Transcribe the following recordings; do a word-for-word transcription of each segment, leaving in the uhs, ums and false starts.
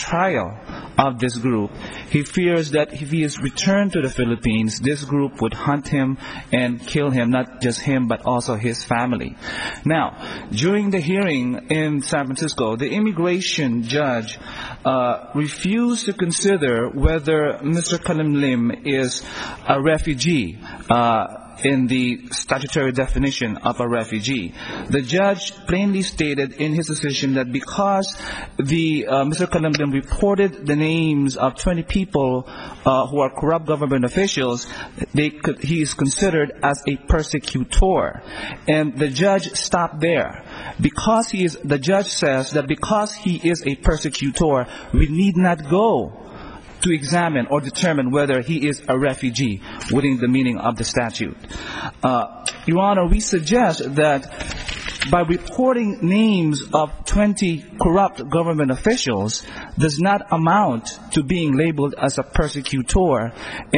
trial of this group. He fears that if he is returned to the Philippines, this group would hunt him and kill him, not just him, but also his family. Now, during the hearing in San Francisco, the immigration judge uh, refused to consider whether Mister Kalimlim is a refugee, uh, in the statutory definition of a refugee. The judge plainly stated in his decision that because the uh, Mister Kalimlim reported the names of twenty people uh, who are corrupt government officials, they could, he is considered as a persecutor. And the judge stopped there. Because he is, the judge says that because he is a persecutor, we need not go to examine or determine whether he is a refugee within the meaning of the statute. Uh, Your Honor, we suggest that by reporting names of twenty corrupt government officials does not amount to being labeled as a persecutor,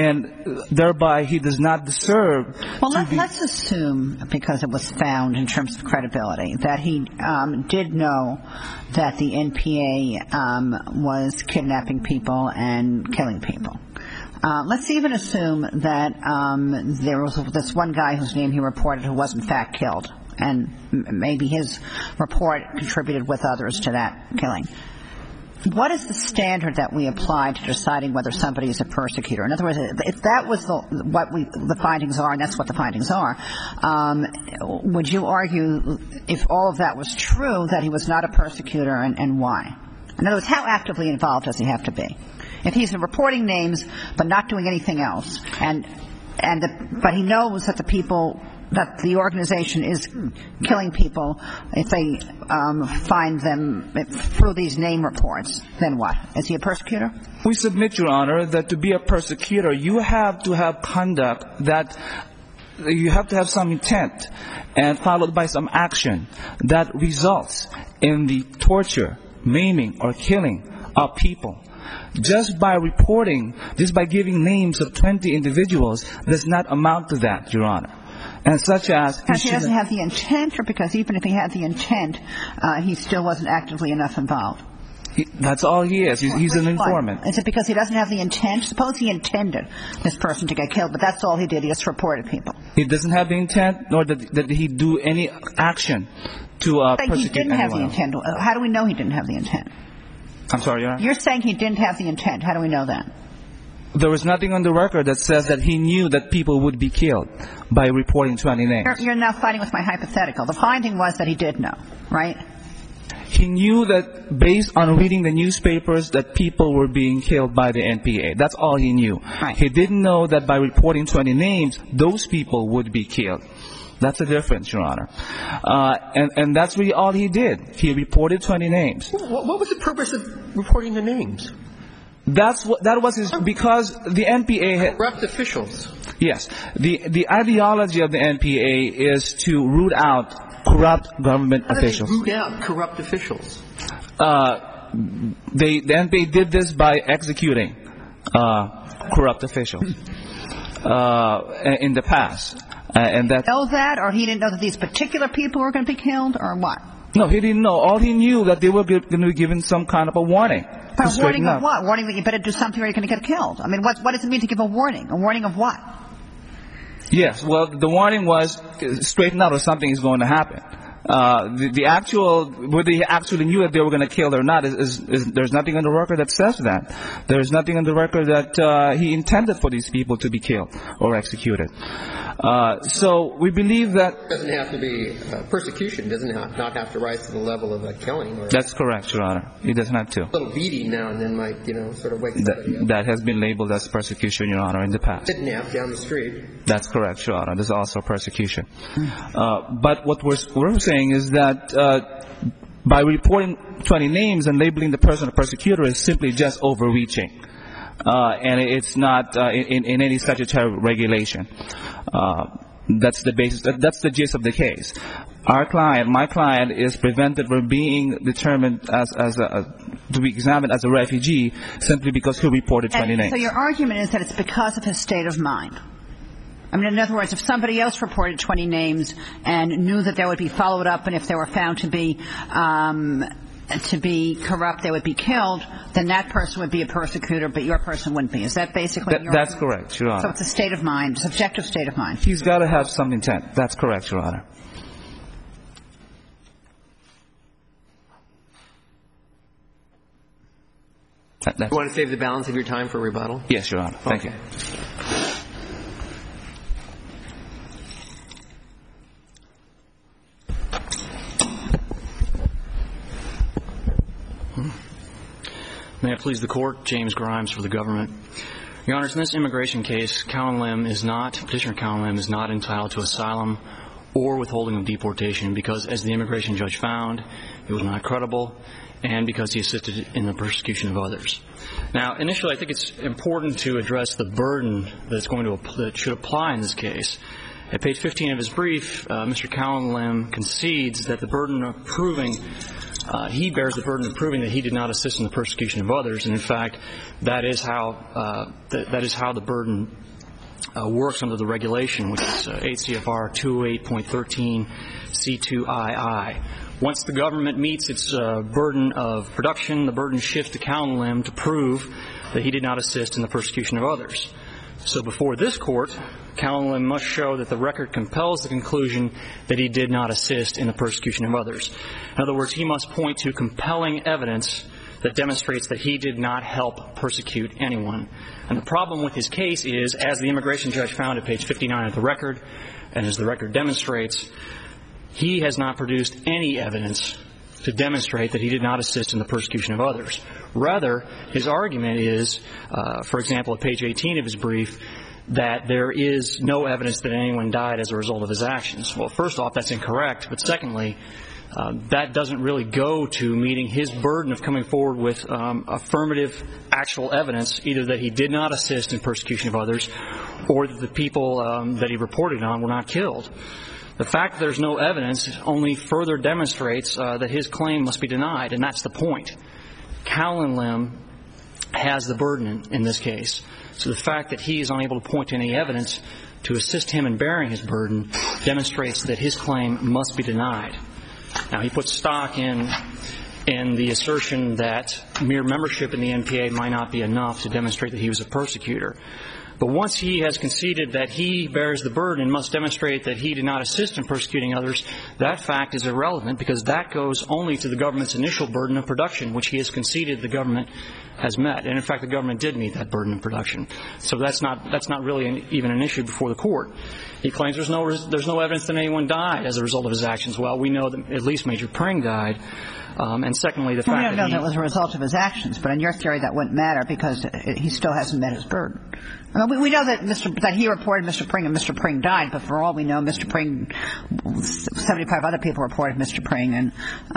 and thereby he does not deserve well, to let, be... let's assume, because it was found in terms of credibility, that he um, did know that the N P A um, was kidnapping people and killing people. Uh, let's even assume that um, there was this one guy whose name he reported who was in fact killed, and maybe his report contributed with others to that killing. What is the standard that we apply to deciding whether somebody is a persecutor? In other words, if that was the, what we, the findings are, and that's what the findings are, um, would you argue, if all of that was true, that he was not a persecutor, and, and why? In other words, how actively involved does he have to be? If he's reporting names but not doing anything else, and and the, but he knows that the people, that the organization is killing people if they um, find them through these name reports, then what? Is he a persecutor? We submit, Your Honor, that to be a persecutor, you have to have conduct that you have to have some intent and followed by some action that results in the torture, maiming, or killing of people. Just by reporting, just by giving names of twenty individuals does not amount to that, Your Honor. And such as... Because he doesn't have the intent, or because even if he had the intent, uh, he still wasn't actively enough involved? He, that's all he is. He's, he's an informant. Is it because he doesn't have the intent? Suppose he intended this person to get killed, but that's all he did. He just reported people. He doesn't have the intent, nor did, did he do any action to uh, persecute anyone. He didn't have the intent. How do we know he didn't have the intent? I'm sorry, Your Honor? You're saying he didn't have the intent. How do we know that? There was nothing on the record that says that he knew that people would be killed by reporting twenty names. You're, you're now fighting with my hypothetical. The finding was that he did know, right? He knew that based on reading the newspapers that people were being killed by the N P A. That's all he knew. Right. He didn't know that by reporting twenty names, those people would be killed. That's the difference, Your Honor. Uh, and, and that's really all he did. He reported twenty names. What, what was the purpose of reporting the names? That's what, that was his, because the N P A had... Corrupt officials. Yes. The, the ideology of the N P A is to root out corrupt government How officials. How do they root out corrupt officials? Uh, they, the N P A did this by executing uh, corrupt officials uh, in the past. Uh, and that, know that, or he didn't know that these particular people were going to be killed, or what? No, he didn't know. All he knew that they were going to be given some kind of a warning. A warning of what? Warning that you better do something or you're going to get killed. I mean, what, what does it mean to give a warning? A warning of what? Yes, well, the warning was straighten out or something is going to happen. Uh, the, the actual, whether he actually knew that they were going to kill or not, is, is, is there's nothing on the record that says that. There's nothing on the record that uh, he intended for these people to be killed or executed. Uh, so we believe that... It doesn't have to be uh, persecution. It doesn't have, not have to rise to the level of a killing. Or That's correct, Your Honor. It doesn't have to. A little beating now and then might, you know, sort of wake somebody that, up. That has been labeled as persecution, Your Honor, in the past. Kidnapped down the street. That's correct, Your Honor. This is also persecution. Uh, but what we're, we're saying is that uh, by reporting twenty names and labeling the person a persecutor is simply just overreaching. Uh, and it's not uh, in, in any statutory regulation. Uh, that's the basis. That, that's the gist of the case. Our client, my client, is prevented from being determined as, as a, to be examined as a refugee simply because he reported twenty and names. So your argument is that it's because of his state of mind. I mean, in other words, if somebody else reported twenty names and knew that they would be followed up, and if they were found to be um, to be corrupt, they would be killed, then that person would be a persecutor, but your person wouldn't be. Is that basically that, your That's argument? correct, Your Honor. So it's a state of mind, subjective state of mind. He's got to have some intent. That's correct, Your Honor. That, You want to save the balance of your time for rebuttal? Yes, Your Honor. Thank okay. you. May it please the Court, James Grimes for the government. Your Honors, in this immigration case, Cowan Lim is not, Petitioner Cowan Lim is not entitled to asylum or withholding of deportation because, as the immigration judge found, he was not credible and because he assisted in the persecution of others. Now, initially, I think it's important to address the burden that's going to that should apply in this case. At page fifteen of his brief, uh, Mister Cowan Lim concedes that the burden of proving Uh, he bears the burden of proving that he did not assist in the persecution of others, and in fact, that is how uh, th- that is how the burden uh, works under the regulation, which is uh, eight C F R two oh eight point thirteen C two I I. Once the government meets its uh, burden of production, the burden shifts to Cowan Lim to prove that he did not assist in the persecution of others. So before this court, Cowan Lim must show that the record compels the conclusion that he did not assist in the persecution of others. In other words, he must point to compelling evidence that demonstrates that he did not help persecute anyone. And the problem with his case is, as the immigration judge found at page fifty-nine of the record, and as the record demonstrates, he has not produced any evidence to demonstrate that he did not assist in the persecution of others. Rather, his argument is, uh, for example, at page eighteen of his brief, that there is no evidence that anyone died as a result of his actions. Well, first off, that's incorrect. But secondly, uh, that doesn't really go to meeting his burden of coming forward with um, affirmative actual evidence, either that he did not assist in persecution of others or that the people um, that he reported on were not killed. The fact that there's no evidence only further demonstrates uh, that his claim must be denied, and that's the point. Cowan Lim has the burden in, in this case. So the fact that he is unable to point to any evidence to assist him in bearing his burden demonstrates that his claim must be denied. Now, he puts stock in in the assertion that mere membership in the N P A might not be enough to demonstrate that he was a persecutor. But once he has conceded that he bears the burden and must demonstrate that he did not assist in persecuting others, that fact is irrelevant because that goes only to the government's initial burden of production, which he has conceded the government has met. And in fact, the government did meet that burden of production. So that's not that's not really an, even an issue before the court. He claims there's no there's no evidence that anyone died as a result of his actions. Well, we know that at least Major Pring died. Um, and secondly, the well, fact we don't that know he, that was a result of his actions, but in your theory that wouldn't matter because he still hasn't met his burden. I mean, we, we know that Mister that he reported Mister Pring and Mister Pring died, but for all we know, Mister Pring, seventy-five other people reported Mister Pring, and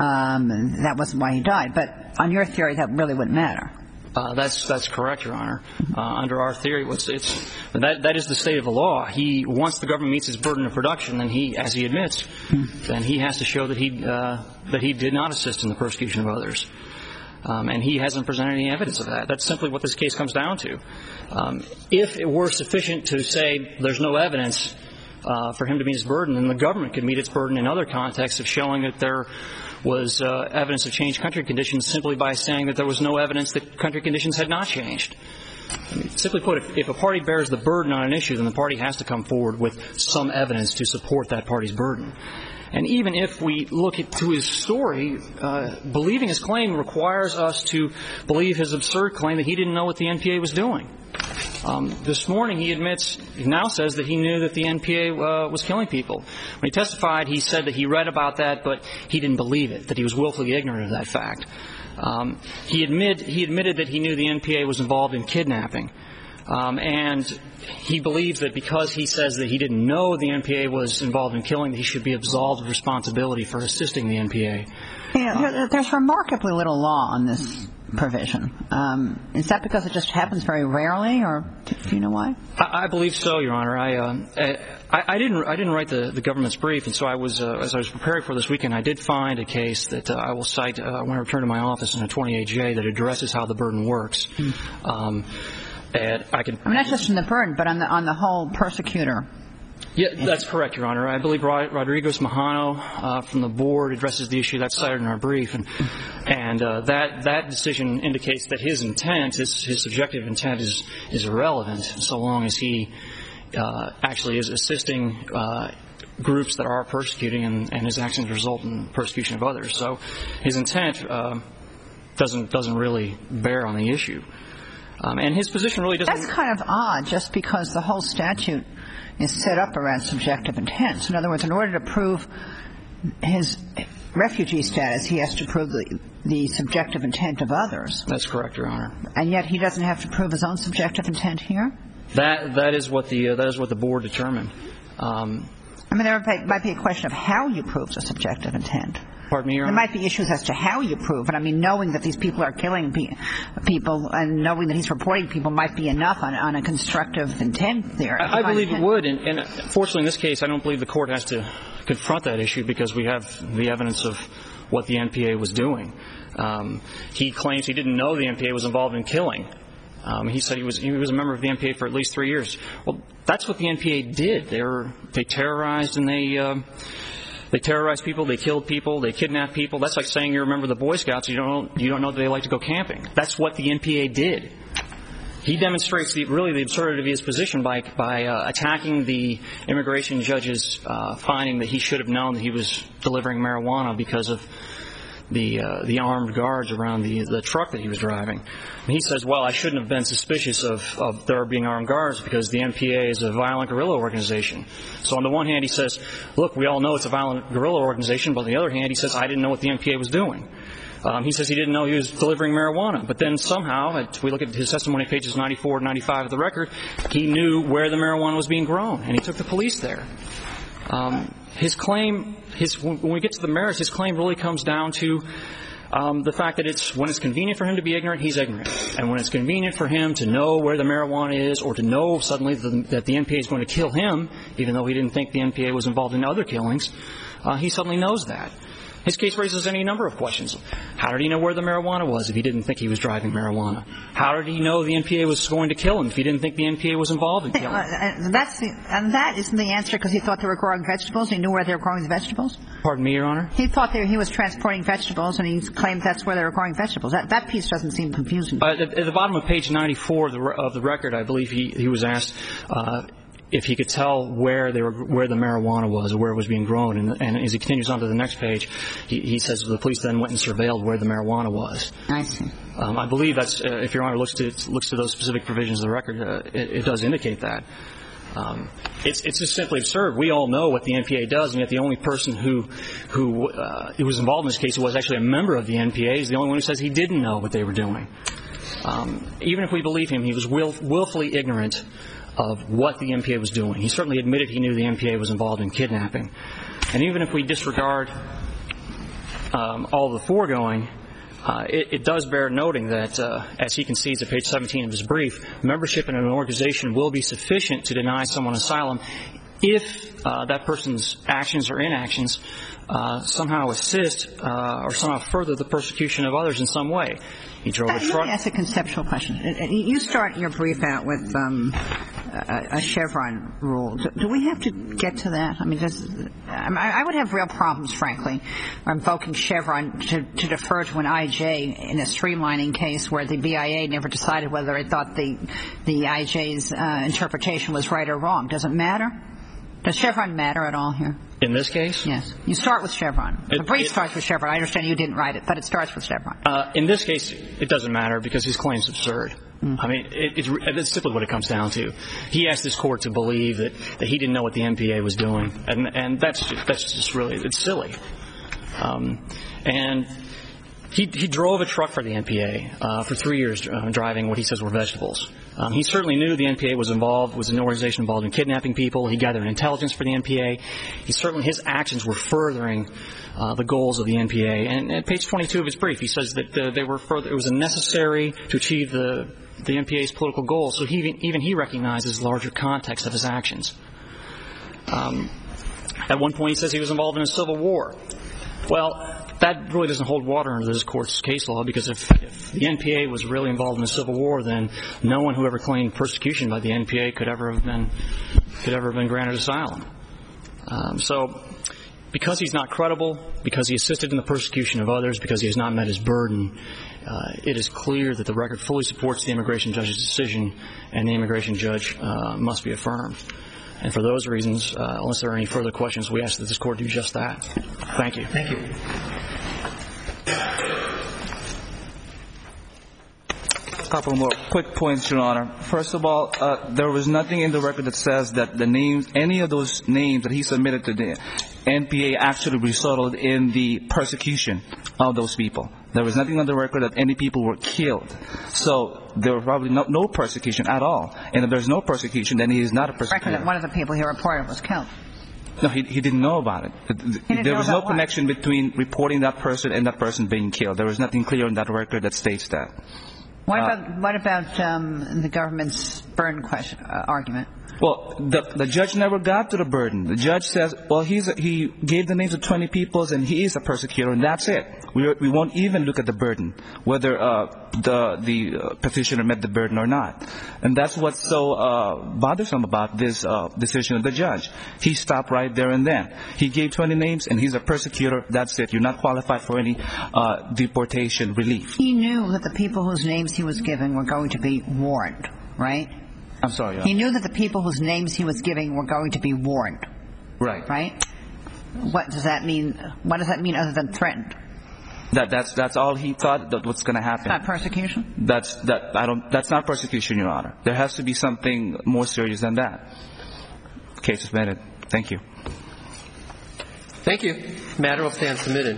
um, that wasn't why he died. But on your theory, that really wouldn't matter. Uh, that's that's correct, Your Honor. Uh, under our theory, it's, it's that that is the state of the law. He once the government meets his burden of production, then he, as he admits, then he has to show that he uh, that he did not assist in the persecution of others, um, and he hasn't presented any evidence of that. That's simply what this case comes down to. Um, if it were sufficient to say there's no evidence uh, for him to meet his burden, then the government could meet its burden in other contexts of showing that there was uh, evidence of changed country conditions simply by saying that there was no evidence that country conditions had not changed. I mean, simply put, if, if a party bears the burden on an issue, then the party has to come forward with some evidence to support that party's burden. And even if we look at, to his story, uh, believing his claim requires us to believe his absurd claim that he didn't know what the N P A was doing. Um, this morning he admits, he now says that he knew that the N P A uh, was killing people. When he testified, he said that he read about that, but he didn't believe it, that he was willfully ignorant of that fact. Um, he, admit, he admitted that he knew the N P A was involved in kidnapping. Um, and he believes that because he says that he didn't know the N P A was involved in killing, that he should be absolved of responsibility for assisting the N P A. Yeah, there's remarkably little law on this provision. Um, is that because it just happens very rarely, or do you know why? I, I believe so, Your Honor. I, uh, I, I didn't I didn't write the, the government's brief, and so I was uh, as I was preparing for this weekend, I did find a case that uh, I will cite uh, when I return to my office in a twenty-eight J that addresses how the burden works. Mm. Um, and I can. I mean, not just in the burden, but on the on the whole persecutor Yeah, that's correct, Your Honor. I believe Rodriguez-Mahano uh, from the board addresses the issue that's cited in our brief, and and uh, that that decision indicates that his intent, his, his subjective intent, is is irrelevant so long as he uh, actually is assisting uh, groups that are persecuting, and, and his actions result in persecution of others. So his intent uh, doesn't doesn't really bear on the issue, um, and his position really doesn't. That's kind of odd, just because the whole statute is set up around subjective intent. In other words, in order to prove his refugee status, he has to prove the, the subjective intent of others. That's correct, Your Honor. And yet he doesn't have to prove his own subjective intent here? That that is what the uh, that is what the board determined. Um, I mean, there might be a question of how you prove the subjective intent. Pardon me, Your Honor? There might be issues as to how you prove it. I mean, knowing that these people are killing pe- people and knowing that he's reporting people might be enough on, on a constructive intent theory. I, I believe intent. It would, and, and fortunately in this case I don't believe the court has to confront that issue because we have the evidence of what the N P A was doing. Um, he claims he didn't know the N P A was involved in killing. Um, he said he was he was a member of the N P A for at least three years. Well, that's what the N P A did. They were they terrorized and they uh, they terrorized people. They killed people. They kidnapped people. That's like saying you're a member of the Boy Scouts. You don't you don't know that they like to go camping. That's what the N P A did. He demonstrates the, really the absurdity of his position by by uh, attacking the immigration judge's uh, finding that he should have known that he was delivering marijuana because of the uh, the armed guards around the the truck that he was driving. And he says, well, I shouldn't have been suspicious of, of there being armed guards because the N P A is a violent guerrilla organization. So on the one hand, he says, look, we all know it's a violent guerrilla organization. But on the other hand, he says, I didn't know what the N P A was doing. Um, he says he didn't know he was delivering marijuana. But then somehow, if we look at his testimony, pages ninety-four and ninety-five of the record, he knew where the marijuana was being grown, and he took the police there. Um, his claim, his, when we get to the merits, his claim really comes down to um, the fact that it's when it's convenient for him to be ignorant, he's ignorant. And when it's convenient for him to know where the marijuana is or to know suddenly the, that the N P A is going to kill him, even though he didn't think the N P A was involved in other killings, uh, he suddenly knows that. His case raises any number of questions. How did he know where the marijuana was if he didn't think he was driving marijuana? How did he know the N P A was going to kill him if he didn't think the N P A was involved in killing him? Uh, that's the, and that isn't the answer because he thought they were growing vegetables. He knew where they were growing the vegetables. Pardon me, Your Honor? He thought they, he was transporting vegetables, and he claimed that's where they were growing vegetables. That that piece doesn't seem confusing. Uh, at, at the bottom of page ninety-four of the, of the record, I believe he, he was asked uh, if he could tell where they were, where the marijuana was or where it was being grown. And, and as he continues on to the next page, he, he says the police then went and surveilled where the marijuana was. I see. Um, I believe that's, uh, if Your Honor looks to looks to those specific provisions of the record, uh, it, it does indicate that. Um, it's, it's just simply absurd. We all know what the N P A does, and yet the only person who who, uh, who was involved in this case who was actually a member of the N P A is the only one who says he didn't know what they were doing. Um, even if we believe him, he was will, willfully ignorant of what the N P A was doing. He certainly admitted he knew the N P A was involved in kidnapping. And even if we disregard um, all the foregoing, uh, it, it does bear noting that, uh, as he concedes at page seventeen of his brief, membership in an organization will be sufficient to deny someone asylum if uh, that person's actions or inactions uh, somehow assist uh, or somehow further the persecution of others in some way. He drove a truck. Let me ask a conceptual question. You start your brief out with um, a, a Chevron rule. Do, do we have to get to that? I mean, does, I, I would have real problems, frankly, invoking Chevron to, to defer to an I J in a streamlining case where the B I A never decided whether it thought the the I J's uh, interpretation was right or wrong. Does it matter? Does Chevron matter at all here? In this case? Yes. You start with Chevron. It, the brief it, starts with Chevron. I understand you didn't write it, but it starts with Chevron. Uh, in this case, it doesn't matter because his claim is absurd. Mm. I mean, it, it's, it's simply what it comes down to. He asked this court to believe that, that he didn't know what the N P A was doing, and and that's just, that's just really, it's silly. Um, and he he drove a truck for the N P A uh, for three years, uh, driving what he says were vegetables. Um, he certainly knew the N P A was involved, was an organization involved in kidnapping people. He gathered intelligence for the N P A. He certainly, his actions were furthering uh, the goals of the N P A. And at page twenty-two of his brief, he says that uh, they were further, it was necessary to achieve the the N P A's political goals. So he, even, even he recognizes the larger context of his actions. Um, at one point, he says he was involved in a civil war. Well, that really doesn't hold water under this court's case law, because if, if the N P A was really involved in the Civil War, then no one who ever claimed persecution by the N P A could ever have been could ever have been granted asylum. Um, so, because he's not credible, because he assisted in the persecution of others, because he has not met his burden, uh, it is clear that the record fully supports the immigration judge's decision, and the immigration judge uh, must be affirmed. And for those reasons, uh, unless there are any further questions, we ask that this court do just that. Thank you. Thank you. A couple more quick points, Your Honor. First of all, uh, there was nothing in the record that says that the names, any of those names that he submitted to the N P A actually resulted in the persecution of those people. There was nothing on the record that any people were killed. So there was probably no, no persecution at all. And if there's no persecution, then he is not a persecutor. Record that one of the people he reported was killed. No, he, he didn't know about it. There was no connection between reporting that person and that person being killed. There was nothing clear in that record that states that. What Uh, about what about um, the government's burden question uh, argument? Well, the, the judge never got to the burden. The judge says, well, he's a, he gave the names of twenty peoples and he is a persecutor, and that's it. We, we won't even look at the burden, whether uh, the, the uh, petitioner met the burden or not. And that's what's so uh, bothersome about this uh, decision of the judge. He stopped right there and then. He gave twenty names and he's a persecutor. That's it. You're not qualified for any uh, deportation relief. He knew that the people whose names he was giving were going to be warned, right? I'm sorry. He knew that the people whose names he was giving were going to be warned. Right. Right? What does that mean? What does that mean other than threatened? That that's that's all he thought that what's going to happen. Not persecution? That's that I don't. That's not persecution, Your Honor. There has to be something more serious than that. Case is submitted. Thank you. Thank you. Matter will stand submitted.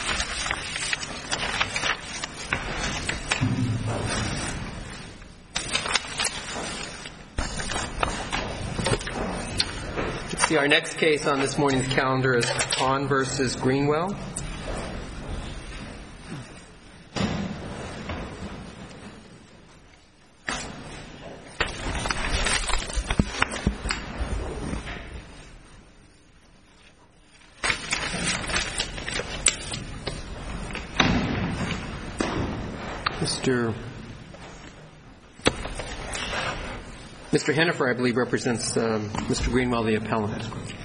See, our next case on this morning's calendar is Hahn versus Greenwell. Mister Mister Hennifer, I believe, represents um, Mister Greenwell, the appellant.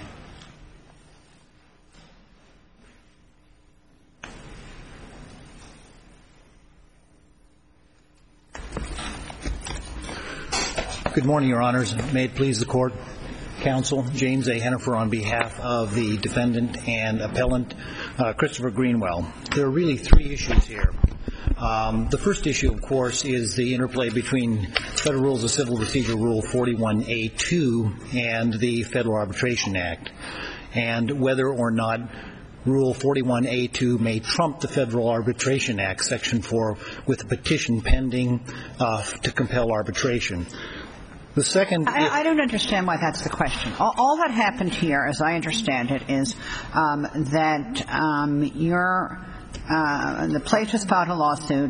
Good morning, Your Honors. May it please the Court, Counsel James A. Hennifer on behalf of the defendant and appellant, uh, Christopher Greenwell. There are really three issues here. Um, the first issue, of course, is the interplay between Federal Rules of Civil Procedure Rule forty-one A two and the Federal Arbitration Act, and whether or not Rule forty-one A two may trump the Federal Arbitration Act, Section four, with a petition pending uh, to compel arbitration. The second... I, I don't understand why that's the question. All, all that happened here, as I understand it, is um, that um, you're... Uh, the plaintiff filed a lawsuit